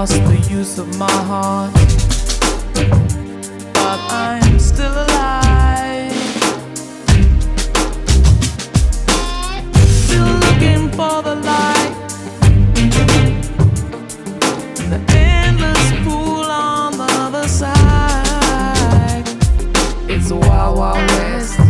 lost the use of my heart, but I'm still alive, still looking for the light, the endless pool on the other side. It's a wild, wild west.